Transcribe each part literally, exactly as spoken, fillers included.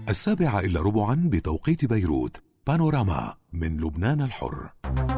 السابعة إلا ربعا بتوقيت بيروت. بانوراما من لبنان الحر.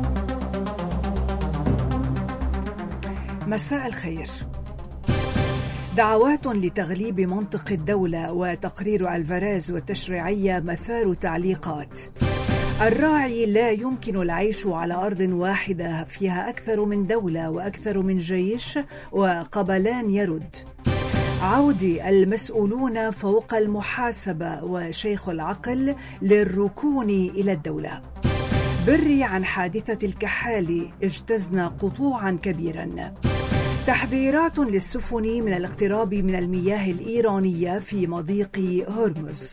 مساء الخير. دعوات لتغليب منطق الدولة وتقرير ألفاريز والتشريعية مثار تعليقات. الراعي: لا يمكن العيش على أرض واحدة فيها أكثر من دولة وأكثر من جيش. وقبلان يرد: عودي المسؤولون فوق المحاسبة وشيخ العقل للركون إلى الدولة. بري عن حادثة الكحالي: اجتزنا قطوعا كبيرا. تحذيرات للسفن من الاقتراب من المياه الإيرانية في مضيق هرمز.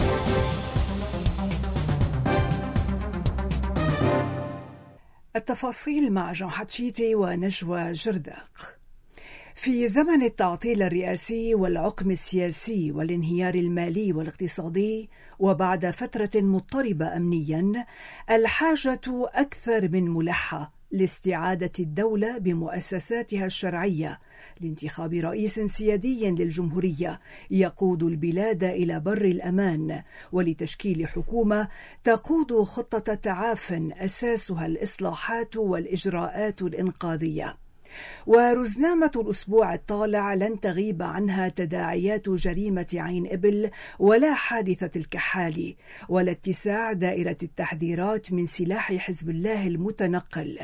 التفاصيل مع جان حتشيتي ونجوى جرداق. في زمن التعطيل الرئاسي والعقم السياسي والانهيار المالي والاقتصادي، وبعد فترة مضطربة أمنياً، الحاجة أكثر من ملحة لاستعادة الدولة بمؤسساتها الشرعية لانتخاب رئيس سيادي للجمهورية يقود البلاد إلى بر الأمان، ولتشكيل حكومة تقود خطة تعاف أساسها الإصلاحات والإجراءات الإنقاذية. ورزنامة الأسبوع الطالع لن تغيب عنها تداعيات جريمة عين إبل ولا حادثة الكحالي ولا اتساع دائرة التحذيرات من سلاح حزب الله المتنقل.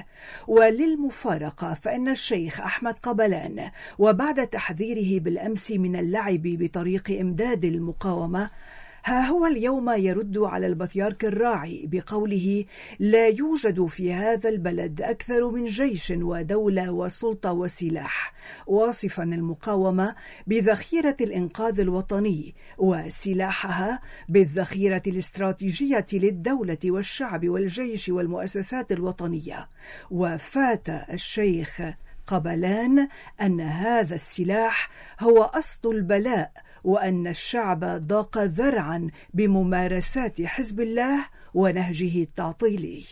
وللمفارقة فإن الشيخ أحمد قبلان، وبعد تحذيره بالأمس من اللعب بطريق إمداد المقاومة، ها هو اليوم يرد على البطيارك الراعي بقوله: لا يوجد في هذا البلد أكثر من جيش ودولة وسلطة وسلاح، واصفا المقاومة بذخيرة الإنقاذ الوطني وسلاحها بالذخيرة الاستراتيجية للدولة والشعب والجيش والمؤسسات الوطنية. وفات الشيخ قبلان أن هذا السلاح هو أصل البلاء، وأن الشعب ضاق ذرعا بممارسات حزب الله ونهجه التعطيلي.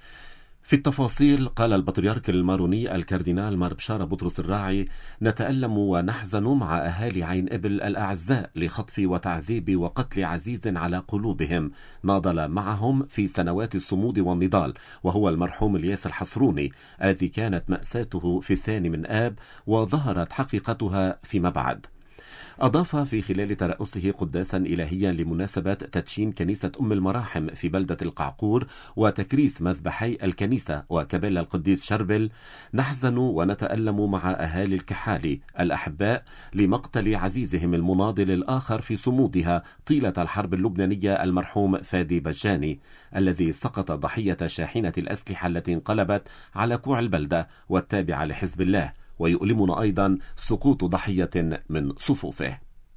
في التفاصيل، قال البطريرك الماروني الكاردينال مار بشارة بطرس الراعي: نتألم ونحزن مع أهالي عين إبل الأعزاء لخطف وتعذيب وقتل عزيز على قلوبهم ناضل معهم في سنوات الصمود والنضال، وهو المرحوم الياس الحصروني الذي كانت مأساته في الثاني من آب وظهرت حقيقتها فيما بعد. أضاف في خلال ترأسه قداسا إلهيا لمناسبة تدشين كنيسة أم المراحم في بلدة القعقور وتكريس مذبحي الكنيسة وكبل القديس شربل: نحزن ونتألم مع أهالي الكحالي الأحباء لمقتل عزيزهم المناضل الآخر في صمودها طيلة الحرب اللبنانية المرحوم فادي بجاني، الذي سقط ضحية شاحنة الأسلحة التي انقلبت على كوع البلدة والتابعة لحزب الله. ويؤلمنا أيضا سقوط ضحية من صفوفه.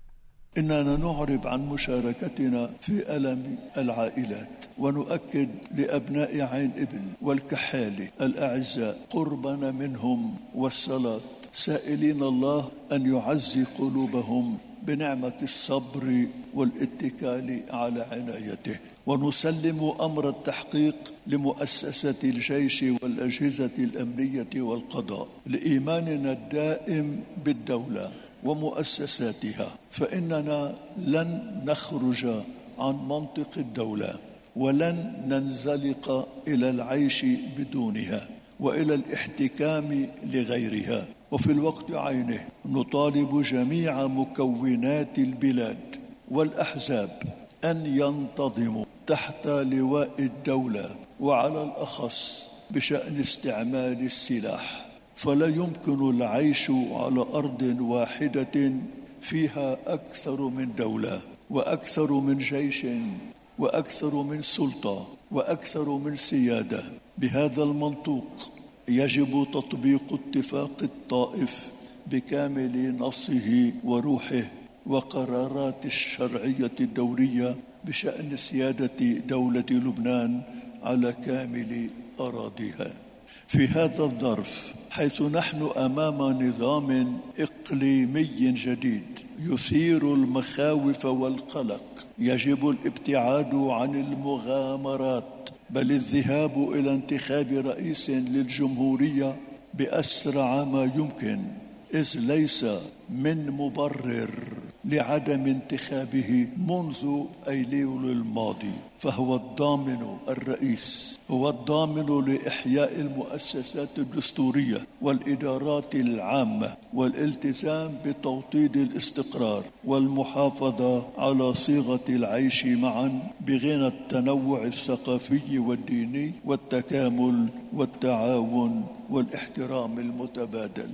إننا نعرب عن مشاركتنا في ألم العائلات، ونؤكد لأبناء عين إبل والكحالي الأعزاء قربنا منهم والصلاة، سائلين الله أن يعزي قلوبهم بنعمة الصبر والاتكال على عنايته. ونسلم أمر التحقيق لمؤسسة الجيش والأجهزة الأمنية والقضاء لإيماننا الدائم بالدولة ومؤسساتها، فإننا لن نخرج عن منطق الدولة ولن ننزلق إلى العيش بدونها وإلى الاحتكام لغيرها. وفي الوقت عينه نطالب جميع مكونات البلاد والأحزاب أن ينتظموا تحت لواء الدولة، وعلى الأخص بشأن استعمال السلاح، فلا يمكن العيش على أرض واحدة فيها أكثر من دولة وأكثر من جيش وأكثر من سلطة وأكثر من سيادة. بهذا المنطوق يجب تطبيق اتفاق الطائف بكامل نصه وروحه وقرارات الشرعية الدولية بشأن سيادة دولة لبنان على كامل أراضيها. في هذا الظرف، حيث نحن أمام نظام إقليمي جديد يثير المخاوف والقلق، يجب الابتعاد عن المغامرات، بل الذهاب إلى انتخاب رئيس للجمهورية بأسرع ما يمكن، إذ ليس من مبرر لعدم انتخابه منذ أيلول الماضي، فهو الضامن الرئيس، هو الضامن لإحياء المؤسسات الدستورية والإدارات العامة والالتزام بتوطيد الاستقرار والمحافظة على صيغة العيش معا بغنى التنوع الثقافي والديني والتكامل والتعاون والاحترام المتبادل.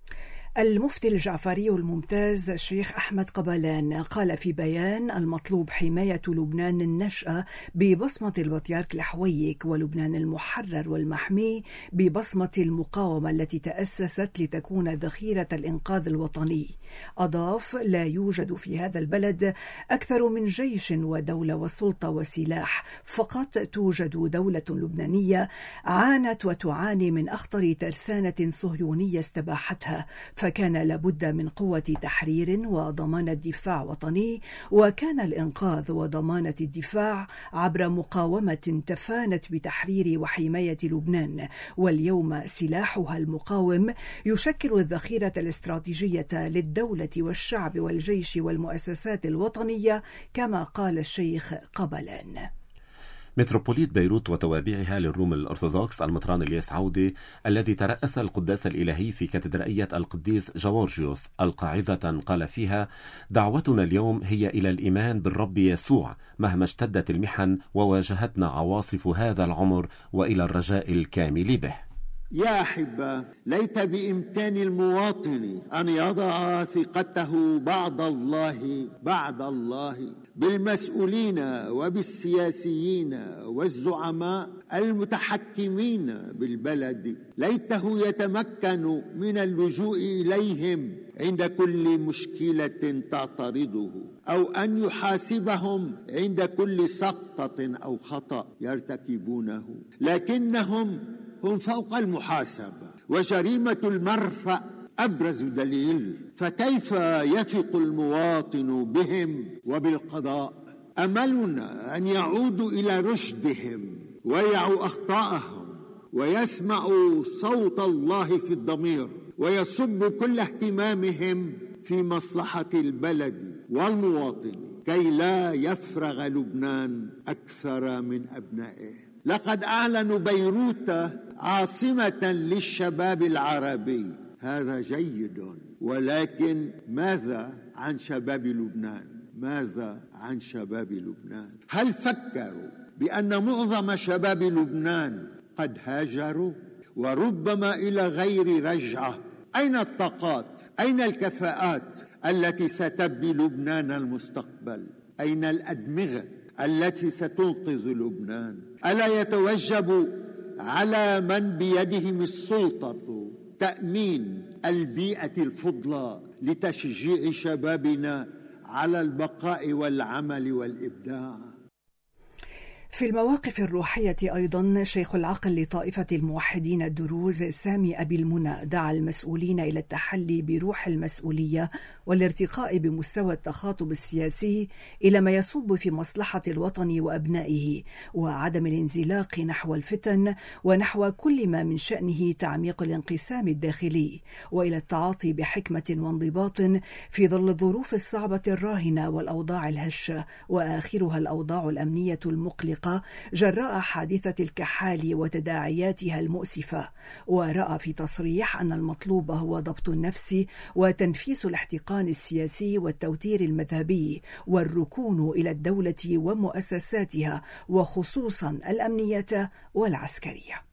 المفتي الجعفري الممتاز الشيخ أحمد قبلان قال في بيان: المطلوب حماية لبنان النشأة ببصمة البطريرك الحويك، ولبنان المحرر والمحمي ببصمة المقاومة التي تأسست لتكون ذخيرة الإنقاذ الوطني. أضاف: لا يوجد في هذا البلد أكثر من جيش ودولة وسلطة وسلاح، فقط توجد دولة لبنانية عانت وتعاني من أخطر ترسانة صهيونية استباحتها، فكان لابد من قوة تحرير وضمانة دفاع وطني، وكان الإنقاذ وضمانة الدفاع عبر مقاومة تفانت بتحرير وحماية لبنان، واليوم سلاحها المقاوم يشكل الذخيرة الاستراتيجية للدولة والشعب والجيش والمؤسسات الوطنية، كما قال الشيخ قبلان. متروبوليت بيروت وتوابعها للروم الأرثوذكس المطران الياس عودة الذي ترأس القداس الإلهي في كاتدرائية القديس جورجيوس القاعدة قال فيها: دعوتنا اليوم هي إلى الإيمان بالرب يسوع مهما اشتدت المحن وواجهتنا عواصف هذا العمر، وإلى الرجاء الكامل به. يا أحبة، ليت بإمكان المواطن أن يضع ثقته بعد الله بعد الله بالمسؤولين وبالسياسيين والزعماء المتحكمين بالبلد. ليته يتمكن من اللجوء إليهم عند كل مشكلة تعترضه، أو أن يحاسبهم عند كل سقطة أو خطأ يرتكبونه، لكنهم هم فوق المحاسبة، وجريمة المرفأ أبرز دليل. فكيف يثق المواطن بهم وبالقضاء؟ أملنا أن يعودوا إلى رشدهم ويعوا أخطاءهم ويسمعوا صوت الله في الضمير، ويصب كل اهتمامهم في مصلحة البلد والمواطن، كي لا يفرغ لبنان أكثر من أبنائه. لقد أعلنوا بيروت عاصمة للشباب العربي، هذا جيد، ولكن ماذا عن شباب لبنان؟ ماذا عن شباب لبنان؟ هل فكروا بأن معظم شباب لبنان قد هاجروا، وربما إلى غير رجعة؟ أين الطاقات؟ أين الكفاءات التي ستبني لبنان المستقبل؟ أين الأدمغة التي ستنقذ لبنان؟ ألا يتوجب على من بيدهم السلطة تأمين البيئة الفضلى لتشجيع شبابنا على البقاء والعمل والإبداع؟ في المواقف الروحية أيضا، شيخ العقل لطائفة الموحدين الدروز سامي أبي المنى دعا المسؤولين إلى التحلي بروح المسؤولية والارتقاء بمستوى التخاطب السياسي إلى ما يصب في مصلحة الوطن وأبنائه، وعدم الانزلاق نحو الفتن ونحو كل ما من شأنه تعميق الانقسام الداخلي، وإلى التعاطي بحكمة وانضباط في ظل الظروف الصعبة الراهنة والأوضاع الهشة، وآخرها الأوضاع الأمنية المقلقة جراء حادثة الكحال وتداعياتها المؤسفة. ورأى في تصريح أن المطلوب هو ضبط النفس وتنفيس الاحتقان السياسي والتوتير المذهبي، والركون إلى الدولة ومؤسساتها، وخصوصا الأمنية والعسكرية.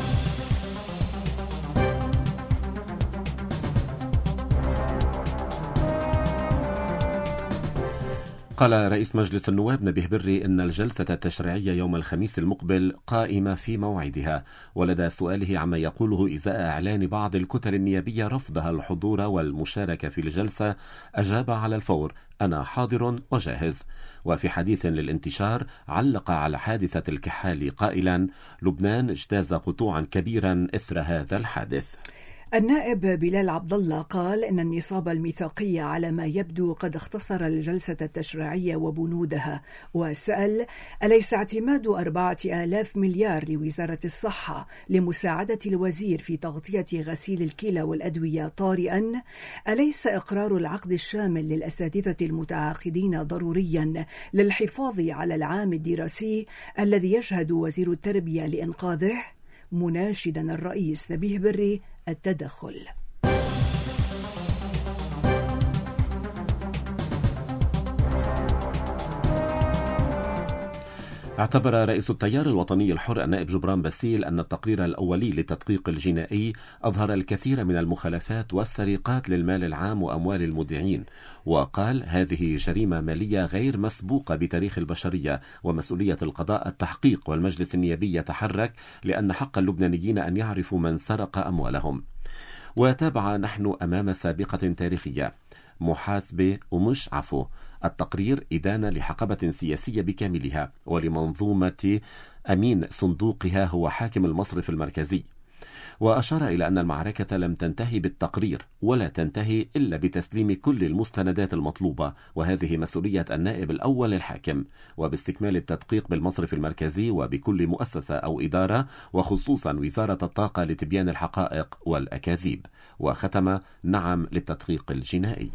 قال رئيس مجلس النواب نبيه بري إن الجلسة التشريعية يوم الخميس المقبل قائمة في موعدها، ولدى سؤاله عما يقوله إزاء إعلان بعض الكتل النيابية رفضها الحضور والمشاركة في الجلسة، أجاب على الفور: أنا حاضر وجاهز. وفي حديث للانتشار علق على حادثة الكحال قائلا: لبنان اجتاز قطوعا كبيرا إثر هذا الحادث. النائب بلال عبد الله قال إن النصاب الميثاقي على ما يبدو قد اختصر الجلسة التشريعية وبنودها، وسأل: أليس اعتماد أربعة آلاف مليار لوزارة الصحة لمساعدة الوزير في تغطية غسيل الكلى والأدوية طارئا؟ أليس إقرار العقد الشامل للأساتذة المتعاقدين ضروريا للحفاظ على العام الدراسي الذي يجهد وزير التربية لإنقاذه؟ مناشدا الرئيس نبيه بري التدخل. اعتبر رئيس التيار الوطني الحر النائب جبران باسيل أن التقرير الأولي للتدقيق الجنائي أظهر الكثير من المخالفات والسرقات للمال العام وأموال المودعين، وقال: هذه جريمة مالية غير مسبوقة بتاريخ البشرية، ومسؤولية القضاء التحقيق، والمجلس النيابي يتحرك لأن حق اللبنانيين أن يعرفوا من سرق أموالهم. وتابع: نحن أمام سابقة تاريخية، محاسبة ومش عفو. التقرير إدانة لحقبة سياسية بكاملها ولمنظومة أمين صندوقها هو حاكم المصرف المركزي. وأشار إلى أن المعركة لم تنتهي بالتقرير ولا تنتهي إلا بتسليم كل المستندات المطلوبة، وهذه مسؤولية النائب الأول الحاكم، وباستكمال التدقيق بالمصرف المركزي وبكل مؤسسة أو إدارة، وخصوصا وزارة الطاقة لتبيان الحقائق والأكاذيب. وختم: نعم للتدقيق الجنائي.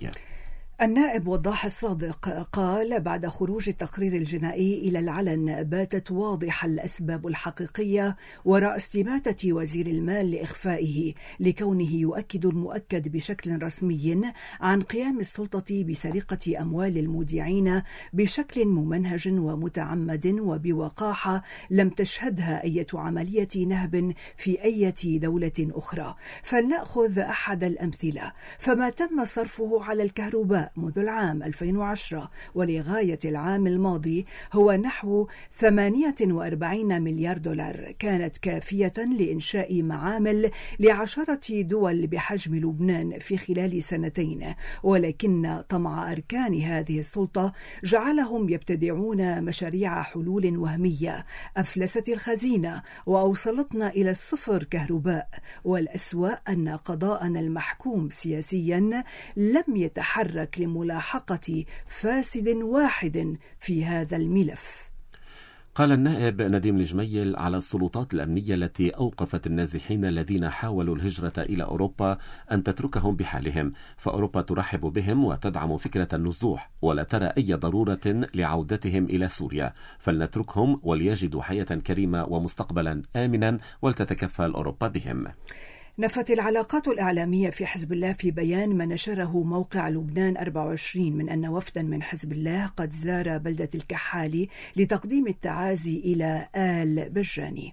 النائب وضاح الصادق قال: بعد خروج التقرير الجنائي إلى العلن باتت واضحة الأسباب الحقيقية وراء استماتة وزير المال لإخفائه، لكونه يؤكد المؤكد بشكل رسمي عن قيام السلطة بسرقة أموال المودعين بشكل ممنهج ومتعمد وبوقاحة لم تشهدها أي عملية نهب في أي دولة أخرى. فلنأخذ أحد الأمثلة: فما تم صرفه على الكهرباء منذ العام ألفين وعشرة ولغاية العام الماضي هو نحو ثمانية وأربعين مليار دولار، كانت كافية لإنشاء معامل لعشرة دول بحجم لبنان في خلال سنتين، ولكن طمع أركان هذه السلطة جعلهم يبتدعون مشاريع حلول وهمية أفلست الخزينة وأوصلتنا إلى الصفر كهرباء. والأسوأ أن قضاءنا المحكوم سياسيا لم يتحرك لملاحقة فاسد واحد في هذا الملف. قال النائب نديم الجميل: على السلطات الأمنية التي أوقفت النازحين الذين حاولوا الهجرة إلى أوروبا أن تتركهم بحالهم، فأوروبا ترحب بهم وتدعم فكرة النزوح، ولا ترى أي ضرورة لعودتهم إلى سوريا، فلنتركهم وليجدوا حياة كريمة ومستقبلا آمنا ولتتكفل أوروبا بهم. نفت العلاقات الإعلامية في حزب الله في بيان ما نشره موقع لبنان أربعة وعشرين من أن وفدا من حزب الله قد زار بلدة الكحالي لتقديم التعازي إلى آل بجاني.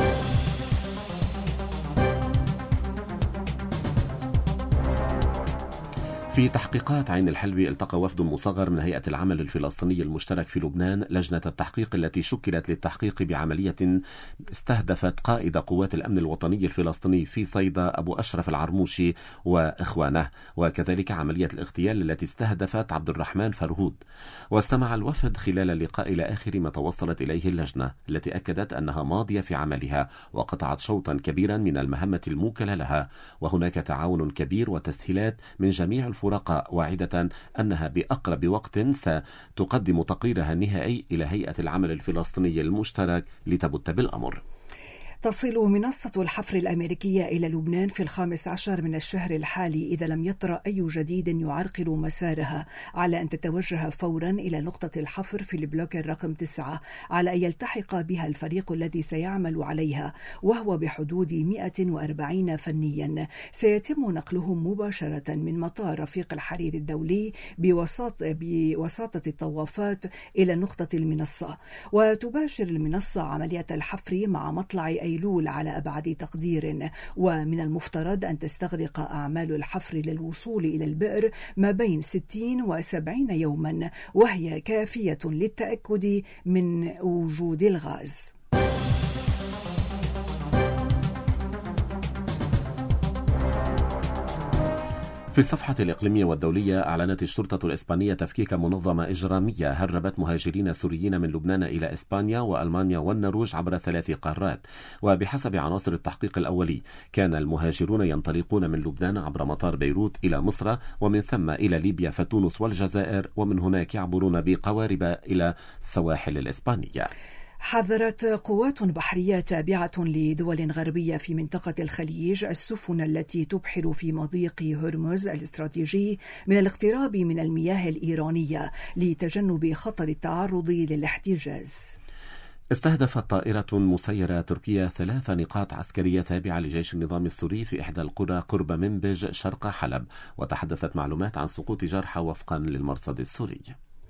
في تحقيقات عين الحلبي التقى وفد مصغر من هيئة العمل الفلسطيني المشترك في لبنان لجنة التحقيق التي شكلت للتحقيق بعملية استهدفت قائد قوات الأمن الوطني الفلسطيني في صيدا أبو أشرف العرموشي وإخوانه، وكذلك عملية الاغتيال التي استهدفت عبد الرحمن فرهود. واستمع الوفد خلال اللقاء إلى آخر ما توصلت إليه اللجنة التي أكدت أنها ماضية في عملها وقطعت شوطا كبيرا من المهمة الموكلة لها، وهناك تعاون كبير وتسهيلات من جميع الفرقاء، واعدة أنها بأقرب وقت ستقدم تقريرها النهائي إلى هيئة العمل الفلسطيني المشترك لتبت بالأمر. تصل منصة الحفر الأمريكية إلى لبنان في الخامس عشر من الشهر الحالي إذا لم يطرأ أي جديد يعرقل مسارها، على أن تتوجه فورا إلى نقطة الحفر في البلوك الرقم تسعة على أن يلتحق بها الفريق الذي سيعمل عليها، وهو بحدود مئة وأربعين فنيا سيتم نقلهم مباشرة من مطار رفيق الحرير الدولي بوساطة, بوساطة الطوافات إلى نقطة المنصة. وتباشر المنصة عملية الحفر مع مطلع أيلول على أبعد تقدير، ومن المفترض أن تستغرق أعمال الحفر للوصول إلى البئر ما بين ستين وسبعين يوما، وهي كافية للتأكد من وجود الغاز. في الصفحة الإقليمية والدولية، أعلنت الشرطة الإسبانية تفكيك منظمة إجرامية هربت مهاجرين سوريين من لبنان إلى إسبانيا وألمانيا والنرويج عبر ثلاث قارات. وبحسب عناصر التحقيق الأولي، كان المهاجرون ينطلقون من لبنان عبر مطار بيروت إلى مصر، ومن ثم إلى ليبيا فتونس والجزائر، ومن هناك يعبرون بقوارب إلى السواحل الإسبانية. حذرت قوات بحرية تابعة لدول غربية في منطقة الخليج السفن التي تبحر في مضيق هرمز الاستراتيجي من الاقتراب من المياه الإيرانية لتجنب خطر التعرض للاحتجاز. استهدفت طائرة مسيرة تركية ثلاث نقاط عسكرية تابعة لجيش النظام السوري في إحدى القرى قرب منبج شرق حلب، وتحدثت معلومات عن سقوط جرحى وفقا للمرصد السوري.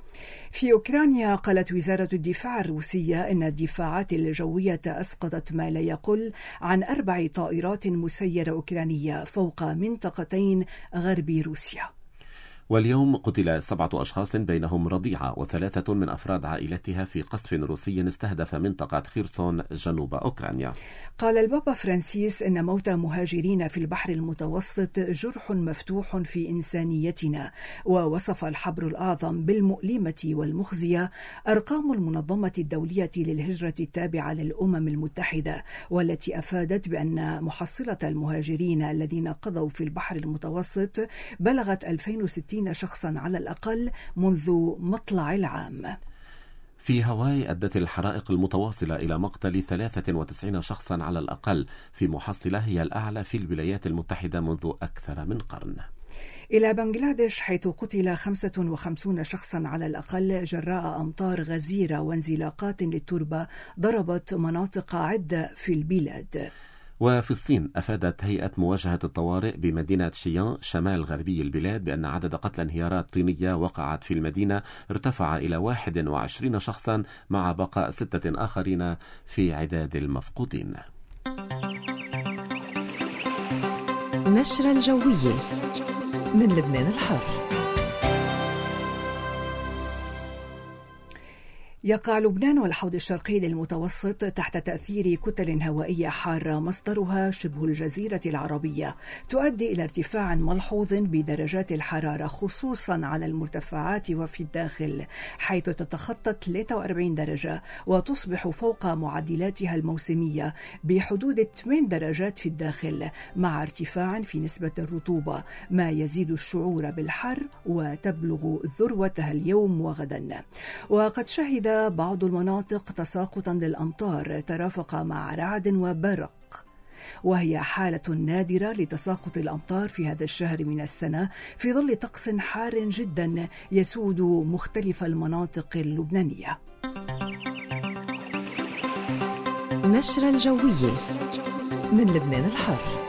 في أوكرانيا، قالت وزارة الدفاع الروسية إن الدفاعات الجوية أسقطت ما لا يقل عن أربع طائرات مسيرة أوكرانية فوق منطقتين غرب روسيا. واليوم قتل سبعة أشخاص بينهم رضيعة وثلاثة من أفراد عائلتها في قصف روسي استهدف منطقة خيرسون جنوب أوكرانيا. قال البابا فرانسيس إن موت مهاجرين في البحر المتوسط جرح مفتوح في إنسانيتنا، ووصف الحبر الأعظم بالمؤلمة والمخزية أرقام المنظمة الدولية للهجرة التابعة للأمم المتحدة، والتي أفادت بأن محصلة المهاجرين الذين قضوا في البحر المتوسط بلغت ألفين وستين شخصا على الأقل منذ مطلع العام. في هاواي أدت الحرائق المتواصلة إلى مقتل ثلاثة وتسعين شخصا على الأقل، في محصلة هي الأعلى في الولايات المتحدة منذ أكثر من قرن. إلى بنغلاديش، حيث قتل خمسة وخمسين شخصا على الأقل جراء أمطار غزيرة وانزلاقات للتربة ضربت مناطق عدة في البلاد. وفي الصين، أفادت هيئة مواجهة الطوارئ بمدينة شيان شمال غربي البلاد بأن عدد قتلى انهيارات طينية وقعت في المدينة ارتفع إلى واحد وعشرين شخصا، مع بقاء ستة آخرين في عداد المفقودين. نشرة الجوية من لبنان الحر. يقع لبنان والحوض الشرقي للمتوسط تحت تأثير كتل هوائية حارة مصدرها شبه الجزيرة العربية، تؤدي إلى ارتفاع ملحوظ بدرجات الحرارة خصوصا على المرتفعات وفي الداخل، حيث تتخطى ثلاثة وأربعين درجة وتصبح فوق معدلاتها الموسمية بحدود ثمانية درجات في الداخل، مع ارتفاع في نسبة الرطوبة ما يزيد الشعور بالحر وتبلغ ذروتها اليوم وغدا. وقد شهد بعض المناطق تساقطا للأمطار ترافق مع رعد وبرق، وهي حالة نادرة لتساقط الأمطار في هذا الشهر من السنة في ظل طقس حار جدا يسود مختلف المناطق اللبنانية. نشرة الجوية من لبنان الحر.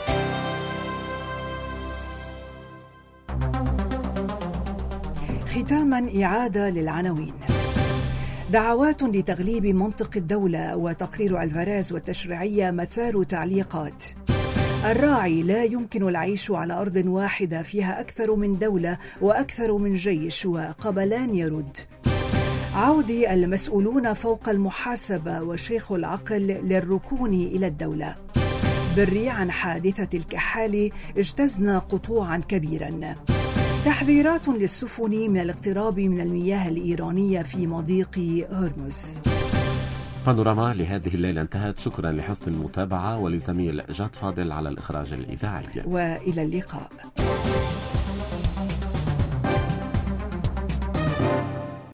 ختاما إعادة للعناوين. دعوات لتغليب منطق الدولة وتقرير ألفاريز والتشريعية مثار تعليقات. الراعي: لا يمكن العيش على أرض واحدة فيها أكثر من دولة وأكثر من جيش، وقبلان يرد. عودي: المسؤولون فوق المحاسبة وشيخ العقل للركون إلى الدولة. بري: عن حادثة الكحال اجتزنا قطوعا كبيرا. تحذيرات للسفن من الاقتراب من المياه الإيرانية في مضيق هرمز. بانوراما لهذه الليلة انتهت. شكرا لحسن المتابعة ولزميل جاد فاضل على الإخراج الإذاعي، وإلى اللقاء.